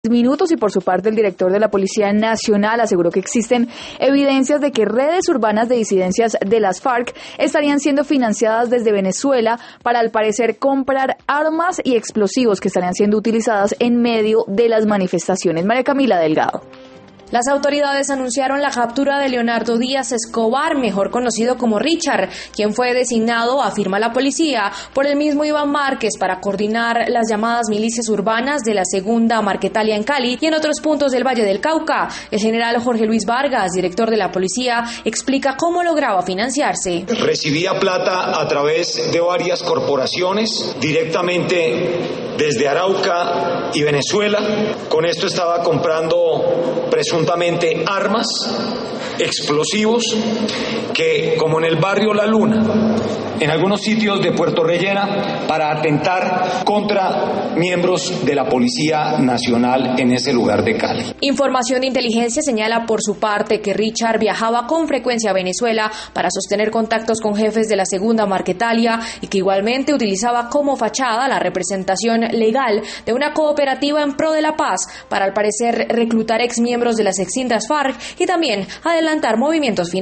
minutos, y por su parte el director de la Policía Nacional aseguró que existen evidencias de que redes urbanas de disidencias de las FARC estarían siendo financiadas desde Venezuela para, al parecer, comprar armas y explosivos que estarían siendo utilizadas en medio de las manifestaciones. María Camila Delgado. Las autoridades anunciaron la captura de Leonardo Díaz Escobar, mejor conocido como Richard, quien fue designado, afirma la policía, por el mismo Iván Márquez para coordinar las llamadas milicias urbanas de la Segunda Marquetalia en Cali y en otros puntos del Valle del Cauca. El general Jorge Luis Vargas, director de la policía, explica cómo lograba financiarse. Recibía plata a través de varias corporaciones, directamente desde Arauca y Venezuela. Con esto estaba comprando presuntamente armas, explosivos, que, como en el barrio La Luna, en algunos sitios de Puerto Rellena, para atentar contra miembros de la Policía Nacional en ese lugar de Cali. Información de inteligencia señala por su parte que Richard viajaba con frecuencia a Venezuela para sostener contactos con jefes de la Segunda Marquetalia y que igualmente utilizaba como fachada la representación legal de una cooperativa en pro de la paz para, al parecer, reclutar exmiembros de las extintas FARC y también adelantar movimientos financieros.